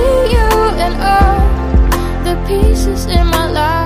you and all the pieces in my life.